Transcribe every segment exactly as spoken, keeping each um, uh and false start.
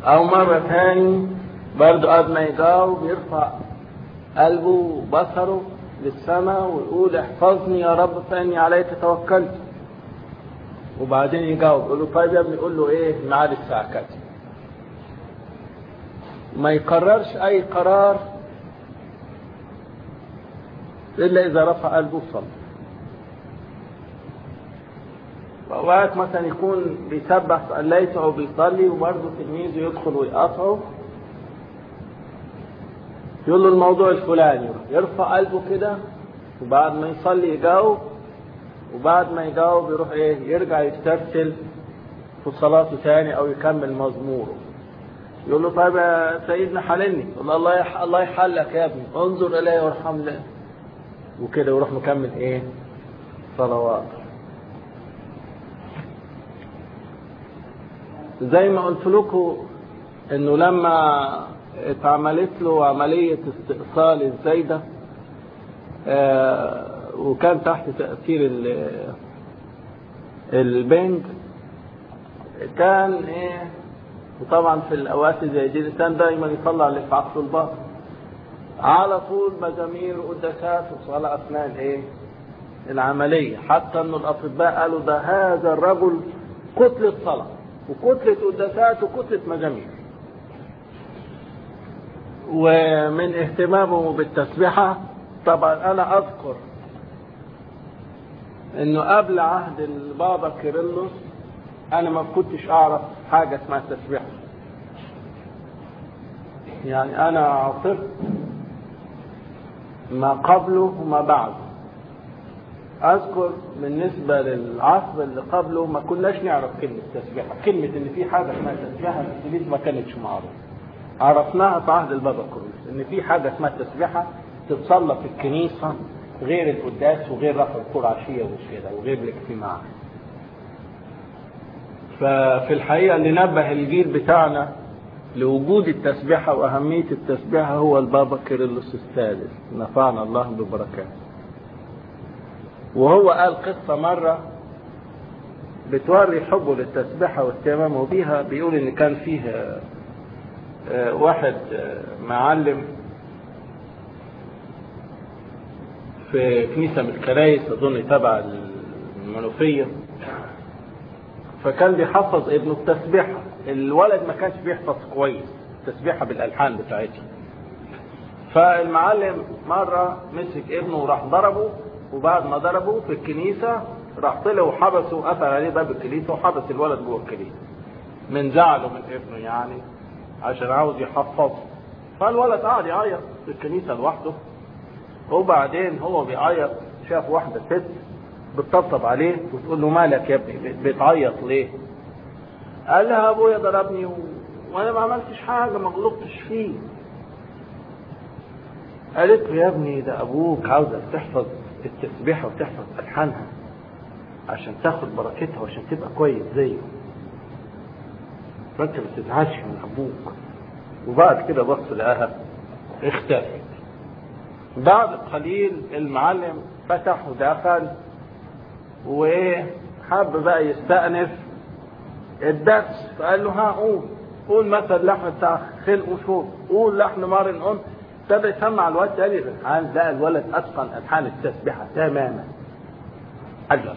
او مرة تاني برضو قبل ما يجاوب يرفع قلبه وبصره للسماء ويقول احفظني يا رب فاني عليك توكلت. وبعدين يجاوب يقول له طيب يا ابني قول له ايه ميعاد الساعة كذا. ما يقررش اي قرار الا اذا رفع قلبه وصلى. وأوقات مثلا يكون بيسبح صليته أو بيصلي وبرضه تلميذه يدخل ويقاطعه يقول له الموضوع الفلاني، يرفع قلبه كده وبعد ما يصلي يجاوب، وبعد ما يجاوب يروح ايه يرجع يسترسل في صلاته تاني أو يكمل مزموره. يقول له طيب يا سيدنا حللني، يقول له الله يح... الله يحلك يا ابني، انظر إلي وارحمني، وكده يروح مكمل ايه صلوات. زي ما قلت لكم انه لما اتعملت له عملية استئصال الزايدة آه وكان تحت تأثير البنج، كان ايه، وطبعا في الاوقات زي دي الانسان دايما يطلع اللي في عقله الباطن على طول مزامير وقداسات وصلاة اثناء الايه العملية، حتى انه الاطباء قالوا ده هذا الرجل كتلة صلاة وكتلة قداسات وكتلة مزامير. ومن اهتمامه بالتسبيحة طبعا انا اذكر انه قبل عهد البابا كيرلس انا ما كنتش اعرف حاجة اسمها التسبيحة، يعني انا عاصرت ما قبله وما بعده. اذكر بالنسبة للعصر اللي قبله ما كناش نعرف كلمة تسبيحة، كلمة ان في حاجة اسمها تسبيحة في ما كانتش معروفة. عرفناها في عهد البابا كيرلس ان في حاجة اسمها تسبيحة تتصلى في الكنيسة غير القداس وغير رفع الكور عشية وكده وغير الاجتماع. ففي الحقيقة اللي نبه الجيل بتاعنا لوجود التسبيحة واهمية التسبيحة هو البابا كيرلس الثالث، نفعنا الله ببركاته. وهو قال قصة مرة بتوري حبه للتسبيحة واهتمامه بيها. بيقول ان كان فيه واحد معلم في كنيسة من الكنايس اظن تبع المنوفية، فكان بيحفظ ابنه التسبيحة. الولد ما كانش بيحفظ كويس التسبيحة بالالحان بتاعتها، فالمعلم مرة مسك ابنه وراح ضربه، وبعد ما ضربه في الكنيسة راح طلع وحبسه وقفل عليه باب الكنيسة وحبس الولد جوه الكنيسة من زعله من ابنه يعني عشان عاوز يحفظه. فالولد قاعد يعيط في الكنيسة لوحده، وبعدين هو بيعيط شاف واحدة ست بتطبطب عليه وتقول له مالك يا ابني بتعيط ليه؟ قال لها ابويا ضربني و... وانا ما عملتش حاجة ما غلطتش فيه. قالت له يا ابني ده ابوك عاوزك تحفظ التسبيحة وتحفظ ألحانها عشان تاخد بركتها وعشان تبقى كويس زيه، فانت ما تزعلش من ابوك. وبعد كده بص لقاها اختفت. بعد قليل المعلم فتح ودخل وايه حب بقى يستأنف الدرس، فقال له ها قول قول مثلا اللحن بتاع خلق وشوط، قول لحن مارن قول. ابتدى يسمع الواد تاني الالحان، لقى الولد اتقن الحان التسبيحه تماما. قال له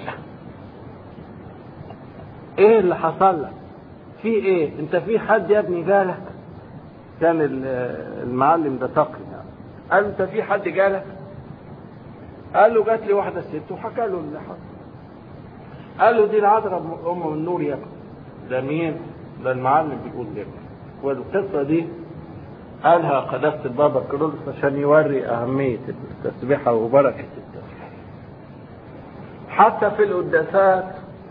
ايه اللي حصل لك؟ في ايه؟ انت في حد يا ابني جالك؟ كان المعلم ده تقي يعني. قال له انت في حد جالك؟ قال له جات لي واحده ست وحكى له اللي حصل. قال له دي العذراء ام النور يا ابني. ده مين؟ ده المعلم بيقول لك. والقصه دي قالها قداسة البابا كيرلس عشان يوري أهمية التسبيحة وبركة التسبيحة. حتى في القداسات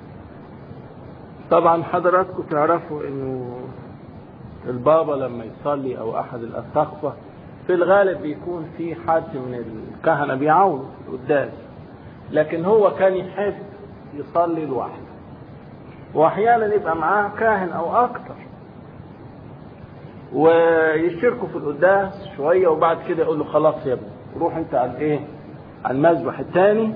طبعا حضراتكم تعرفوا إنه البابا لما يصلي أو أحد الأساقفة في الغالب بيكون في حد من الكهنة بيعاونوا في القداس، لكن هو كان يحب يصلي لوحده، وأحيانا يبقى معاه كاهن أو أكتر ويشتركوا في القداس شوية، وبعد كده يقول له خلاص يا ابني روح انت على ايه على المذبح الثاني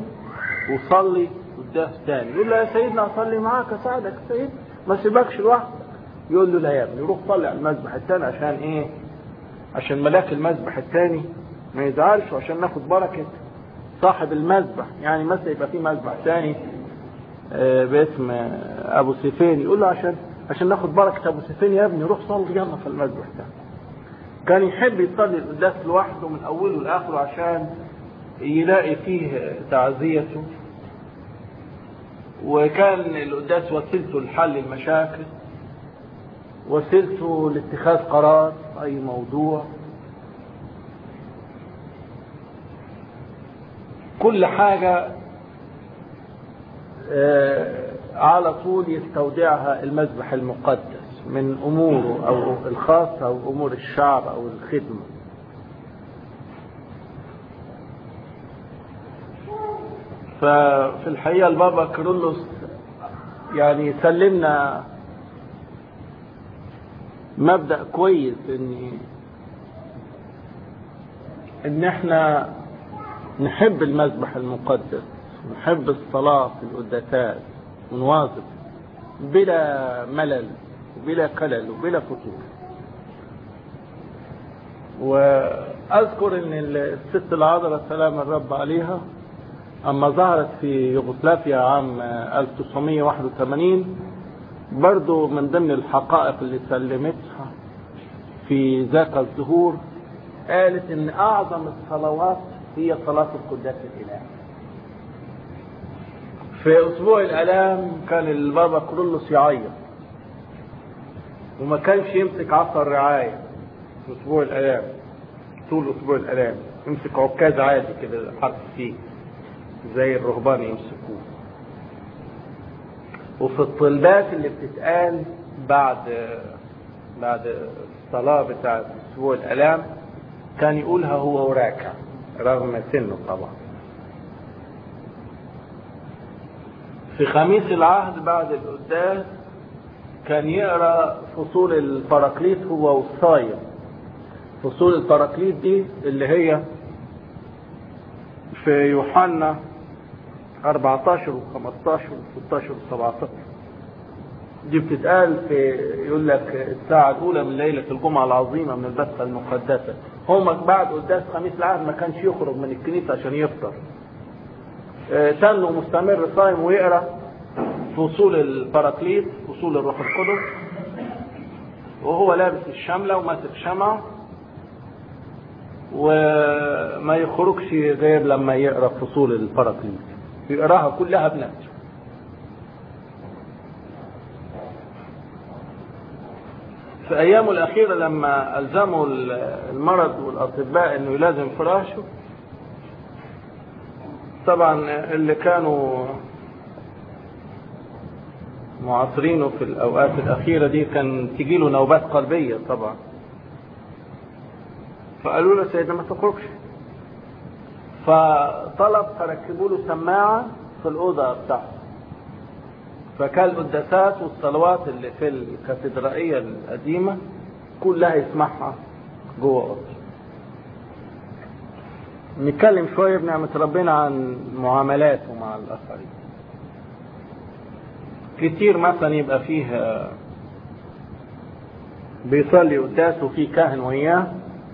وصلي قداس ثاني. يقول له يا سيدنا اصلي معاك اساعدك يا سيدنا ما سيبكش لوحدك. يقول له لا يا ابني روح صلي على المذبح الثاني. عشان ايه؟ عشان ملاك المذبح الثاني ما يزعلش، وعشان ناخد بركة صاحب المذبح. يعني مثلا يبقى في مذبح ثاني باسم ابو سيفين، يقول له عشان عشان ناخد بركة ابو سيفين يا ابني روح صلي يلا في المذبح ده. كان يحب يصلي القداس لوحده من اوله لاخره عشان يلاقي فيه تعزيته، وكان القداس وسيلته لحل المشاكل، وسيلته لاتخاذ قرار في اي موضوع. كل حاجة على طول يستودعها المذبح المقدس من اموره او الخاصة او امور الشعب او الخدمة. ففي الحقيقة البابا كيرلس يعني سلمنا مبدأ كويس ان ان احنا نحب المذبح المقدس، نحب الصلاة في القداسات ونواظب بلا ملل وبلا كلل وبلا فتور. واذكر ان الست العذراء سلام الرب عليها اما ظهرت في يوغوسلافيا عام ألف وتسعمائة وواحد وثمانين برضو من ضمن الحقائق اللي سلمتها في ذاك الظهور قالت ان اعظم الصلوات هي صلاة القداس الالهي. في اسبوع الالام كان البابا كيرلس يعيط وما كانش يمسك عصا الرعاية في اسبوع الالام. طول اسبوع الالام يمسك عكاز عادي كده حط فيه زي الرهبان يمسكوه. وفي الطلبات اللي بتتقال بعد بعد الصلاة بتاعت اسبوع الالام كان يقولها هو وراكع رغم سنه طبعا. في خميس العهد بعد القداس كان يقرأ فصول البراكليت هو والصايم. فصول البراكليت دي اللي هي في يوحنا أربعتاشر وخمستاشر وستاشر وسبعتاشر دي بتتقال في يقول لك الساعة الأولى من ليلة الجمعة العظيمة من البسخة المقدسة. هم بعد قداس خميس العهد ما كانش يخرج من الكنيسة عشان يفطر. تنه مستمر صايم ويقرأ فصول البراكليت فصول الروح القدس وهو لابس الشملة وماسك شمعة، وما يخرجش غير لما يقرأ فصول البراكليت، يقراها كلها بنفسه. في ايامه الاخيرة لما الزموا المرض والاطباء انه يلازم فراشه، طبعا اللي كانوا معاصرينه في الاوقات الاخيرة دي كان تجيله نوبات قلبية طبعا. فقالوا له سيدنا ما تخرجش، فطلب فركبوا له سماعة في الأوضة بتاعته. فكان القداسات والصلوات اللي في الكاتدرائية القديمة كلها يسمعها جوه أوضته. نتكلم شوية بنعمة ربنا عن معاملاته مع الآخرين. كتير مثلا يبقى فيه بيصلي قداس وفي كاهن وياه،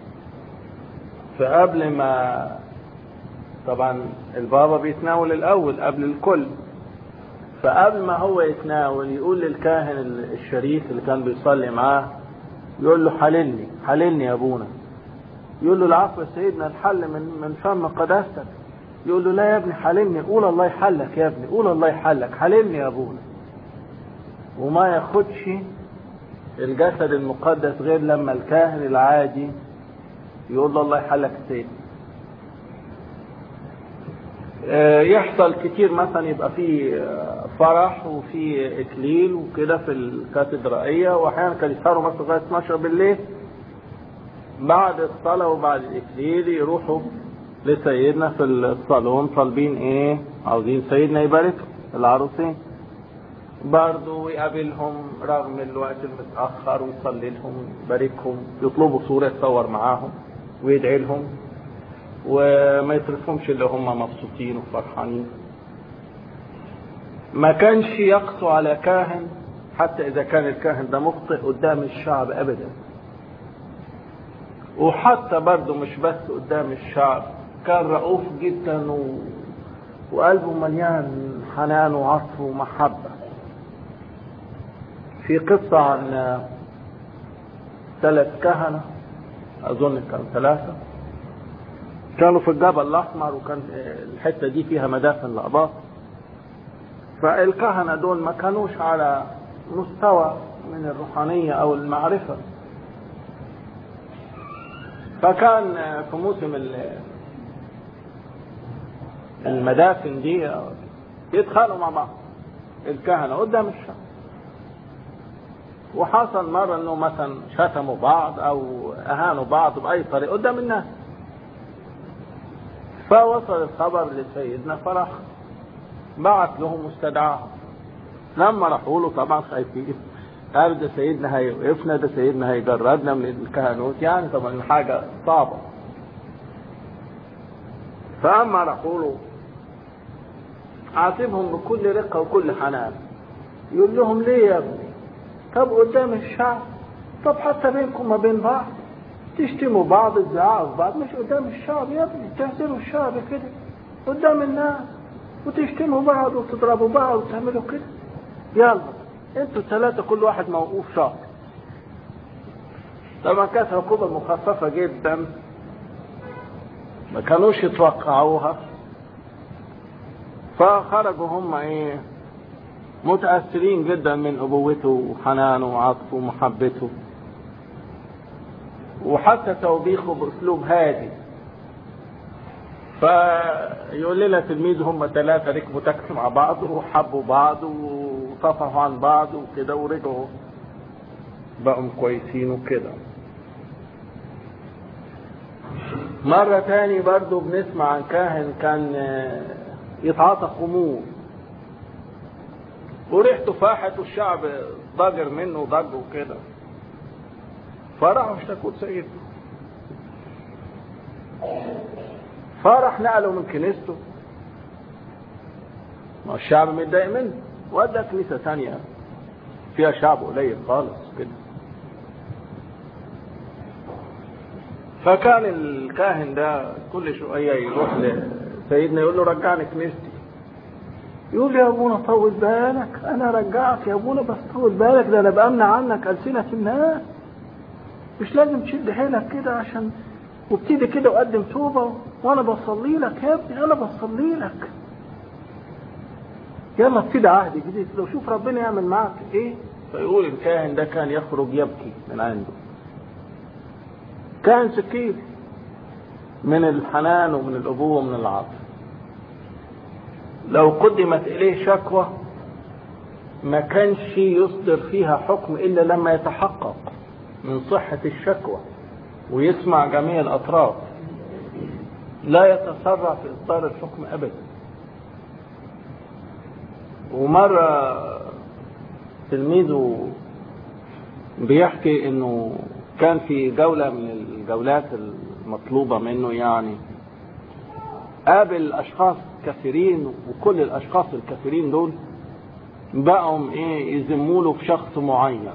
فقبل ما طبعا البابا بيتناول الاول قبل الكل، فقبل ما هو يتناول يقول للكاهن الشريف اللي كان بيصلي معاه يقول له حللني حللني يا ابونا. يقول له العفو يا سيدنا الحل من من فم قداستك. يقول له لا يا ابني حللني. قول الله يحلك يا ابني، قول الله يحلك، حللني يا ابونا. وما ياخدش الجسد المقدس غير لما الكاهن العادي يقول له الله يحلك سيدنا. يحصل كتير مثلا يبقى في فرح وفي اكليل وكده في الكاتدرائية، واحيانا كانوا يسهروا مثلا لغاية اتناشر بالليل. بعد الصلاة وبعد الاكليل يروحوا لسيدنا في الصالون طالبين ايه، عاوزين سيدنا يبارك العروسين برضو ويقابلهم رغم الوقت المتأخر ويصلي لهم ويباركهم، يطلبوا صورة يتصور معاهم ويدعي لهم، وما يتركهمش اللي هم مبسوطين وفرحانين. ما كانش يقسو على كاهن حتى إذا كان الكاهن ده مخطئ قدام الشعب أبدا. وحتى برضه مش بس قدام الشعب، كان رؤوف جدا و... وقلبه مليان حنان وعطف ومحبة. في قصة عن ثلاث كهنة، أظن كانوا ثلاثة، كانوا في الجبل الأحمر، وكان الحتة دي فيها مدافن لأباط. فالكهنة دول ما كانوش على مستوى من الروحانية أو المعرفة، فكان في موسم المدافن دي يتخانقوا مع بعض الكهنة قدام الشعب. وحصل مرة انه مثلا شتموا بعض او اهانوا بعض باي طريقة قدام الناس، فوصل الخبر لسيدنا فرح، بعت لهم واستدعاهم. لما راحوا له طبعا خايفين، قال ده سيدنا هيوقفنا، ده سيدنا هيجردنا من الكهنوت، يعني طبعا حاجة صعبة. فأما راحوا له عاتبهم بكل رقة وكل حنان، يقول لهم ليه يا ابني؟ طب قدام الشعب، طب حتى بينكم ما بين بعض تشتموا بعض، تزعقوا بعض، مش قدام الشعب يا ابني، تهزلوا الشعب كده قدام الناس وتشتموا بعض وتضربوا بعض وتعملوا كده. يلا انتوا الثلاثة كل واحد موقوف شهر. طبعا كانت عقوبة مخففة جدا، ما كانوش يتوقعوها. فخرجوا هم ايه متأثرين جدا من أبوته وحنانه وعطفه ومحبته، وحتى توبيخه بأسلوب هادي. فيقول لنا تلميذ هم ثلاثة ركبوا تاكسي مع بعض وحبوا بعض وصفحوا عن بعض وكده، ورجعوا بقوا كويسين وكده. مرة تاني برضو بنسمع عن كاهن كان يتعاطى خمور وريحته فاحت والشعب ضجر منه وضج وكده، فراحوا اشتكوا سيدنا، فراح نقله من كنيسته، ما الشعب متضايق منه، ودى كنيسة ثانية فيها شعب قليل خالص كده. فكان الكاهن ده كل شوية يروح لسيدنا يقول له رجعني كنيستي. يقول يا ابونا طول بالك، انا رجعك يا ابونا، بس طول بالك، ده انا بأمنع عنك ألسنة الناس، مش لازم تشد حيلك كده عشان وابتدي كده وقدم توبة وانا بصلي لك يا ابني، انا بصلي لك، يلا ابتدي عهد جديد لو شوف ربنا يعمل معك ايه. فيقول الكاهن ده كان يخرج يبكي من عنده، كان سكير من الحنان ومن الأبوة ومن العطف. لو قدمت إليه شكوى ما كانش يصدر فيها حكم إلا لما يتحقق من صحة الشكوى ويسمع جميع الأطراف، لا يتسرع في إصدار الحكم أبدا. ومرة تلميذه بيحكي إنه كان في جولة من الجولات المطلوبة منه، يعني قابل أشخاص كثيرين، وكل الأشخاص الكثيرين دول بقوا إيه يذموا له في شخص معين،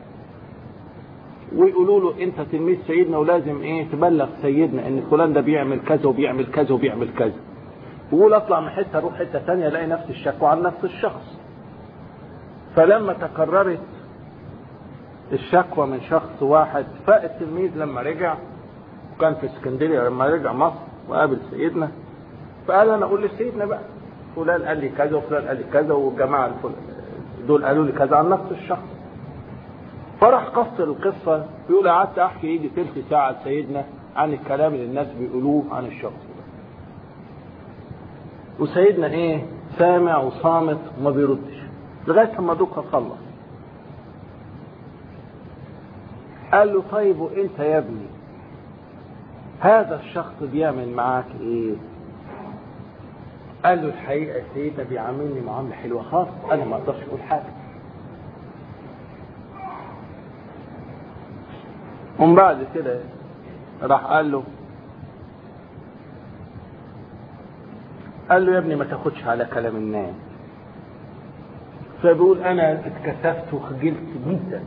ويقولوا له أنت تلميذ سيدنا ولازم إيه تبلغ سيدنا إن فلان ده بيعمل كذا وبيعمل كذا وبيعمل كذا. ويقول أطلع من حتة أروح حتة ثانية ألاقي نفس الشكوى عن نفس الشخص. فلما تكررت الشكوى من شخص واحد، فالتلميذ لما رجع وكان في اسكندرية، لما رجع مصر وقابل سيدنا، فقال انا اقول لسيدنا بقى فلان قال لي كذا وفلان قال لي كذا والجماعة دول قالوا لي كذا عن نفس الشخص. فرح قصر القصة، يقول قعدت احكي يجي تلت ساعة لسيدنا عن الكلام اللي الناس بيقولوه عن الشخص ده، وسيدنا ايه سامع وصامت وما بيردش لغاية ما دوكا خلص. قال له طيب وانت يا ابني هذا الشخص بيعمل معاك ايه؟ قال له الحقيقة سيدنا بيعاملني معاملة حلوة خالص، انا ما اقدرش اقول حاجة. ومن بعد كده راح قال له قال له يا ابني ما تاخدش على كلام الناس، فبيقول انا اتكسفت وخجلت جدا،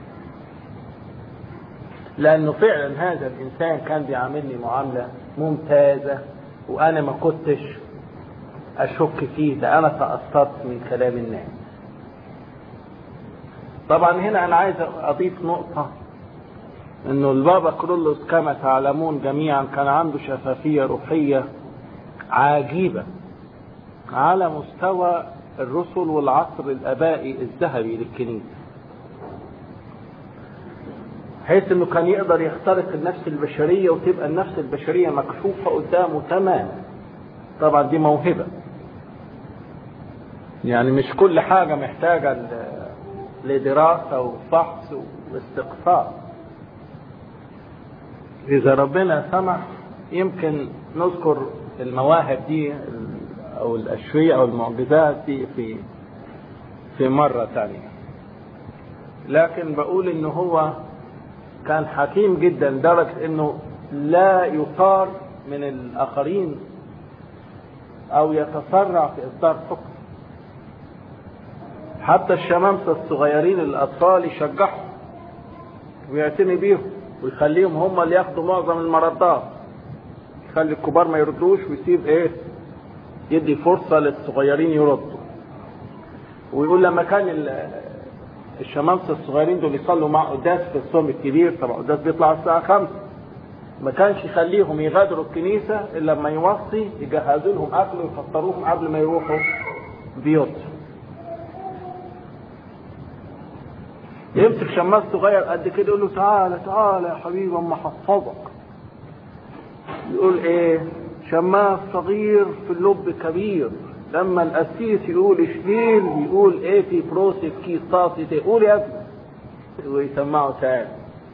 لانه فعلا هذا الانسان كان بيعاملني معاملة ممتازة وانا ما كنتش اشك فيه، ده انا تأثرت من كلام الناس. طبعا هنا انا عايز اضيف نقطة، انه البابا كرولوس كما تعلمون جميعا كان عنده شفافية روحية عجيبة على مستوى الرسل والعصر الابائي الذهبي للكنيسة، حيث انه كان يقدر يخترق النفس البشرية وتبقى النفس البشرية مكشوفة قدامه تماما. طبعا دي موهبة، يعني مش كل حاجة محتاجة لدراسة وفحص واستقصاء. إذا ربنا سمح يمكن نذكر المواهب دي أو الأشياء أو المعجزات دي في في مرة ثانية، لكن بقول إنه هو كان حكيم جدا لدرجة إنه لا يثار من الآخرين أو يتسرع في إصدار حكم. حتى الشمامسة الصغيرين الأطفال يشجعهم ويعتني بيهم ويخليهم هم اللي ياخدوا معظم المردات، يخلي الكبار ما يردوش ويسيب ايه، يدي فرصة للصغيرين يردوا. ويقول لما كان الشمامسة الصغيرين دول يصلوا مع قداس في الصوم الكبير، طبعا قداس بيطلع الساعة خمسة، ما كانش يخليهم يغادروا الكنيسة إلا لما يوصي يجهزوا لهم أكل ويفطروهم قبل ما يروحوا بيوتهم. يمسك شماس صغير قد كده يقول له تعالى تعالى يا حبيبي اما احفظك. يقول ايه؟ شماس صغير في اللب كبير، لما القسيس يقول اشليل يقول ايه في بروسك كيس طاسي تقول يا ابني ويسمعه تاني.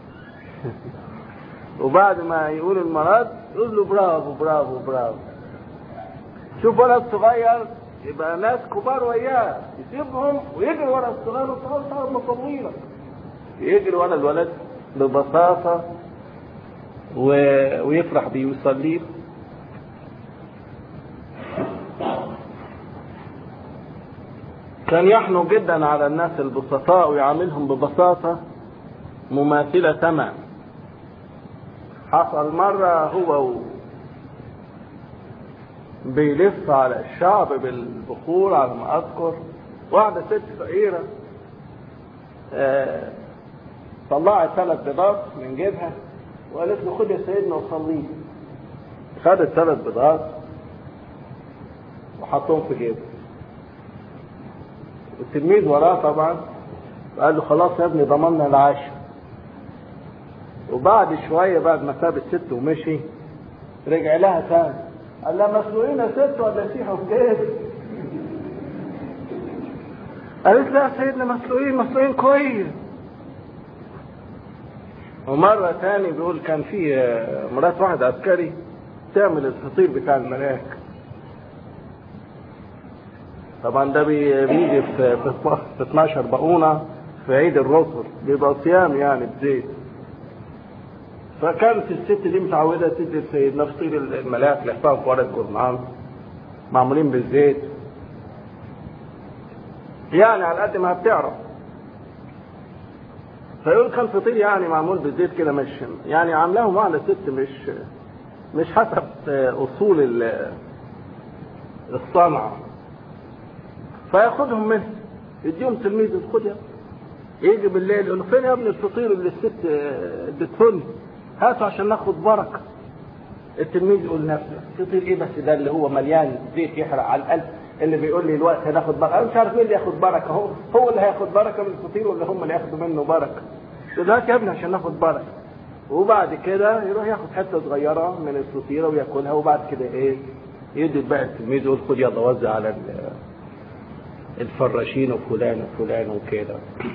وبعد ما يقول المرض يقول له برافو برافو برافو. شوف ولد صغير يبقى ناس كبار وياه يسيبهم ويجري ورا الصغير وتقول تعال مصورينك، يجري ورا الولد ببساطة ويفرح بيه ويصليه. كان يحنو جدا على الناس البسطاء ويعاملهم ببساطة مماثلة تمام. حصل مرة هو بيلف على الشعب بالبخور على ما أذكر، واحدة ست فقيرة آه طلعت ثلاث بيضات من جيبها وقالت له خد يا سيدنا وصليه. خدت ثلاث بيضات وحطهم في جيبه. التلميذ وراه طبعا قال له خلاص يا ابني ضمننا العشاء. وبعد شوية بعد ما ساب الست ومشي رجع لها تاني قال لها مسلوقين يا ست ولا سيحوا في جيبي؟ قالت لا يا سيدنا مسلوقين مسلوقين كويس. ومرة تاني بيقول كان في مرات واحد عسكري تعمل الفطير بتاع الملاك. طبعا ده بيجي في في اتناشر بقونة في عيد الرسل، بيبقى صيام يعني بزيت. فكانت الست دي متعودة تدي لسيدنا فطير الملاك لحفاظ في ورق جورنال معمولين بالزيت، يعني على قد ما بتعرف. فيقول كان فطير يعني معمول بالزيت كده، مش يعني عاملاهم واحدة ست مش مش حسب اصول الصنعة. فياخدهم منه يديهم تلميذ خد يا يجي بالليل يقول له فين يا ابني الفطير اللي الست ادتهولي؟ هاته عشان ناخد بركة. التلميذ يقول نفسه فطير ايه بس ده اللي هو مليان زيت يحرق على القلب، اللي بيقول لي الوقت هناخد بركة. انا مش عارف مين اللي ياخد بركة، هو هو اللي هياخد بركة من الفطير ولا هم اللي ياخدوا منه بركة؟ دلوقتي يا ابني عشان ناخد بركة. وبعد كده يروح ياخد حتة صغيرة من الفطيرة وياكلها، وبعد كده ايه يدي بقى التلميذ يقول خد يلا وزع على الفراشين وفلان وفلان وكده.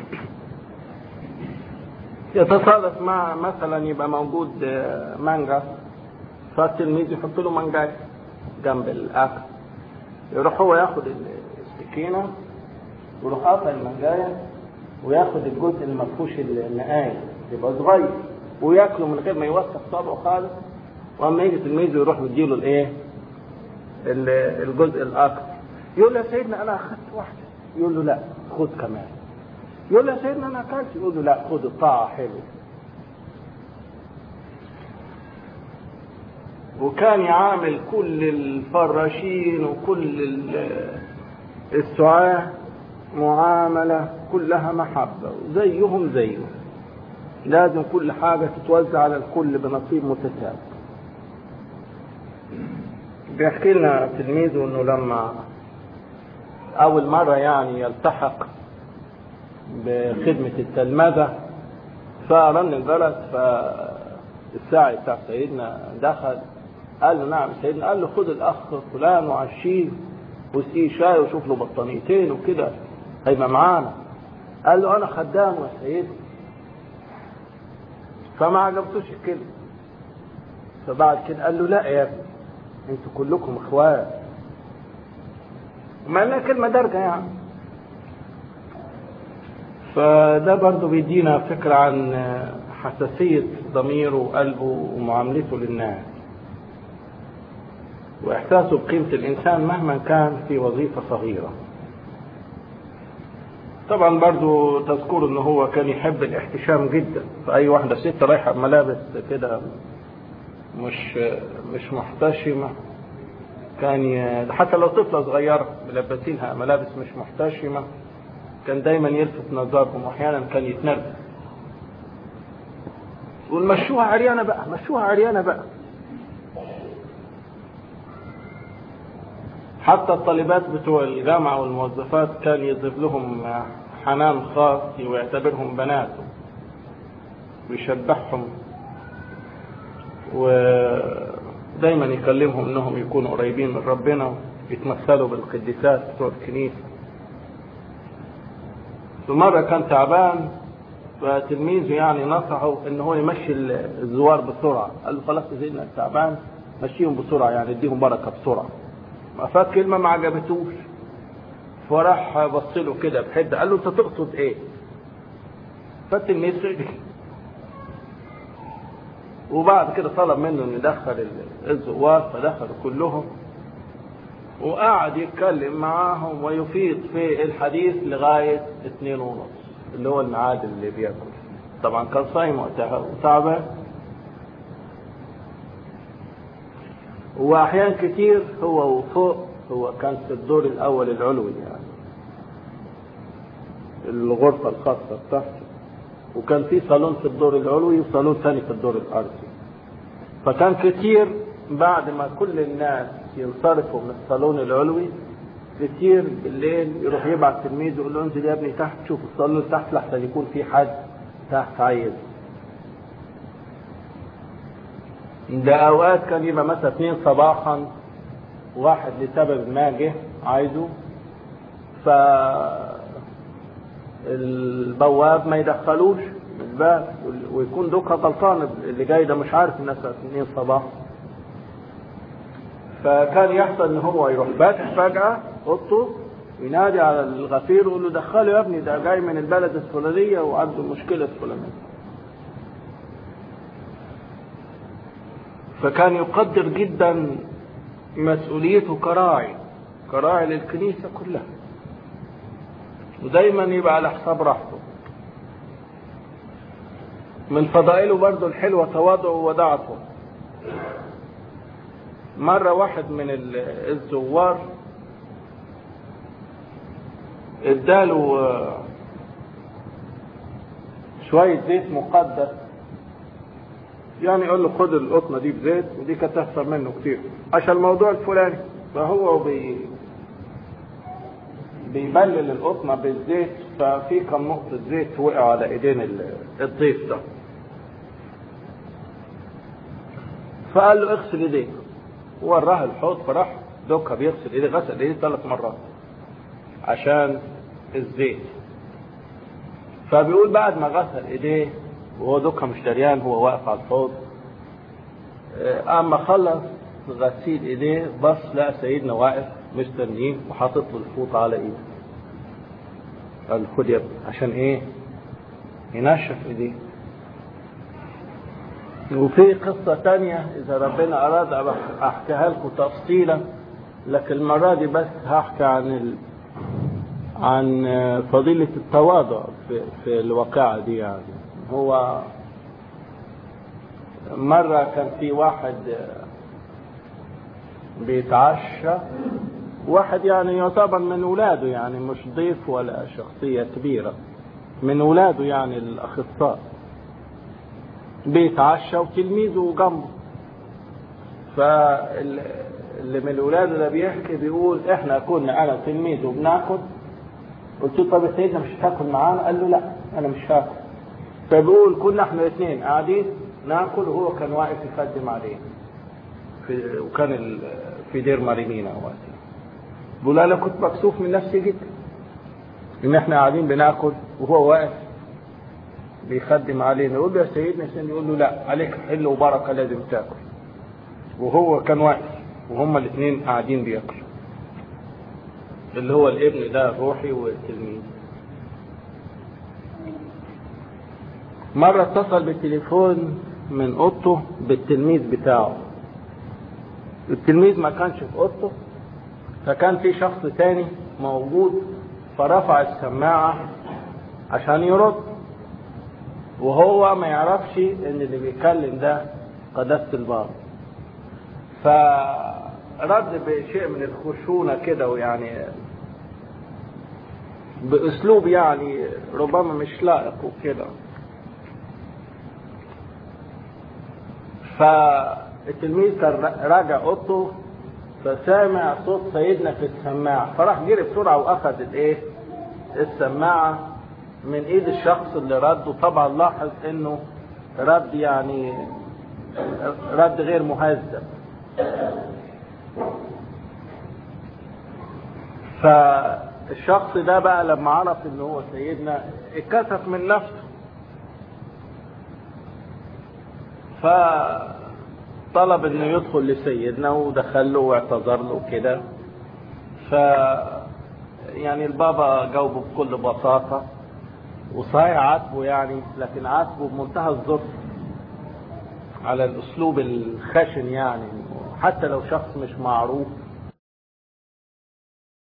يتصادف مع مثلا يبقى موجود مانجا، فالتلميذ يحط له مانجا جنب الاكل، يروح هو ياخد السكينه ويروح قاطع المانجايه وياخد الجزء اللي ما فيهوش النقايه يبقى صغير وياكله من غير ما يوسخ صابعه خالص. واما يجي التلميذ يروح يديله الايه الجزء الاكثر، يقول له يا سيدنا انا اخذت واحده. يقول له لا خد كمان. يقول له يا سيدنا انا اكلت. يقول له لا خد الطاعة حلو. وكان يعامل كل الفراشين وكل السعاة معاملة كلها محبة وزيهم زيه. لازم كل حاجة تتوزع على الكل بنصيب متساوي. بيحكي لنا تلميذه انه لما اول مرة يعني يلتحق بخدمة التلمذة فرن البلد، فالساعي بتاع سيدنا دخل قال له نعم سيدنا. قال له خد الاخ فلان وعشيه وسقيه شاي وشوف له بطانيتين وكده هيبقى معانا. قال له انا خدام يا سيدي. فما عجبتوش الكلمة. فبعد كده قال له لا يا ابني انتوا كلكم اخوات. ومع انها كلمة درجة يعني. فده برضو بيدينا فكرة عن حساسية ضميره وقلبه ومعاملته للناس واحساسه بقيمة الانسان مهما كان في وظيفة صغيرة. طبعا برضو تذكر انه هو كان يحب الاحتشام جدا. فاي واحدة ست رايحة بملابس كده مش مش محتشمة كان ي... حتى لو طفلة صغيرة ملبسينها ملابس مش محتشمة كان دايما يلفت نظرهم واحيانا كان يتنرفز. ونمشوها عريانة بقى مشوها عريانة بقى. حتى الطالبات بتوع الجامعة والموظفات كان يضيف لهم حنان خاص ويعتبرهم بناته ويشبعهم ودايما يكلمهم انهم يكونوا قريبين من ربنا ويتمثلوا بالقديسات بتوع الكنيسة. ومرة كان تعبان فتلميذه يعني نصحه ان هو يمشي الزوار بسرعة. قال له خلاص يا سيدنا تعبان مشيهم بسرعة يعني اديهم بركة بسرعة. ما فات كلمة ما عجبتوش فراح بصله كده بحدة. قال له انت تقصد ايه؟ فالتلميذ سعدي. وبعد كده طلب منه ان يدخل الزوار فدخلوا كلهم وقعد يتكلم معاهم ويفيض في الحديث لغاية اتنين ونص اللي هو الميعاد اللي بياكل. طبعا كان صايم وقتها وتعبان. واحيان كتير هو وفوق هو كان في الدور الاول العلوي يعني الغرفة الخاصة بتاعته. وكان في صالون في الدور العلوي وصالون ثاني في الدور الارضي. فكان كتير بعد ما كل الناس ينصرفوا من الصالون العلوي كتير بالليل يروح يبعت تلميذه يقول له انزل يا ابني تحت شوف الصالون تحت لحتى يكون في حد تحت عايز. ده اوقات كان يبقى مثلا اثنين صباحا واحد لسبب ما جه عايزه ف البواب ما يدخلوش من الباب ويكون دوكا غلطان اللي جاي ده مش عارف الناس اثنين صباح. فكان يحصل ان هو يروح باتح فجأة اوضته وينادي على الغفير ويقول له دخله يا ابني ده جاي من البلد الفلانية وعنده مشكلة فلانية. فكان يقدر جدا مسؤوليته كراعي كراعي للكنيسة كلها ودايما يبقى على حساب راحته. من فضائله برضو الحلوة تواضعه وودعته. مرة واحد من الزوار اداله شوية زيت مقدس يعني يقول له خد القطنة دي بزيت ودي كانت تخسر منه كتير عشان الموضوع الفلاني. فهو بي بيبلل القطنة بالزيت ففي كم نقطة زيت وقع على ايدين الضيف ده. فقال له اغسل ايديك ووراه الحوض فراح دوكا بيغسل ايديه غسل ايديه ثلاث مرات عشان الزيت. فبيقول بعد ما غسل ايديه وهو دوكا مش دريان هو واقف على الحوض اما خلص غسيل ايديه بص لقى سيدنا واقف مستنيه وحاطط له الفوطه على ايده. قال له خد يا ابني عشان ايه؟ ينشف ايديه. وفي قصة تانية إذا ربنا أراد أحكيها لكم تفصيلا لكن المرة دي بس هحكي عن عن فضيلة التواضع في, في الواقعة دي. يعني هو مرة كان في واحد بيتعشى، واحد يعني يعتبر من ولاده، يعني مش ضيف ولا شخصية كبيرة، من ولاده يعني الأخصائي، بيتعشى وتلميذه جنبه. فاللي من ولاده ده بيحكي بيقول احنا كنا انا وتلميذه بناكل. قلت له طب يا سيدنا مش هتاكل معانا؟ قال له لا انا مش هاكل. فبيقول كنا احنا الاثنين قاعدين ناكل وهو كان واقف يخدم عليه في، وكان في دير مريمينا وقتها. بيقول انا كنت مكسوف من نفسي جدا ان احنا قاعدين بناكل وهو واقف بيخدم علينا. يقول له يا سيدنا سيدنا، يقول له لا عليك حل وبركه لازم تاكل، وهو كان واقف وهما الاثنين قاعدين بياكلوا، اللي هو الابن ده روحي والتلميذ. مرة اتصل بالتليفون من اوضته بالتلميذ بتاعه، التلميذ ما كانش في اوضته، فكان في شخص تاني موجود، فرفع السماعة عشان يرد، وهو ما يعرفش ان اللي بيتكلم ده قداسة البابا. فرد بشيء من الخشونة كده، ويعني باسلوب يعني ربما مش لائق وكده. فالتلميذ كان راجع اوضته فسامع صوت سيدنا في السماعه، فراح جري بسرعه واخذ الايه السماعه من ايد الشخص اللي رد. وطبعا لاحظ انه رد يعني رد غير مهذب. فالشخص ده بقى لما عرف ان هو سيدنا اتكسف من نفسه، فطلب انه يدخل لسيدنا ودخل له واعتذر له كده. ف يعني البابا جاوبه بكل بساطة، وصحيح عاتبه يعني، لكن عاتبه بمنتهى الظرف على الاسلوب الخشن، يعني حتى لو شخص مش معروف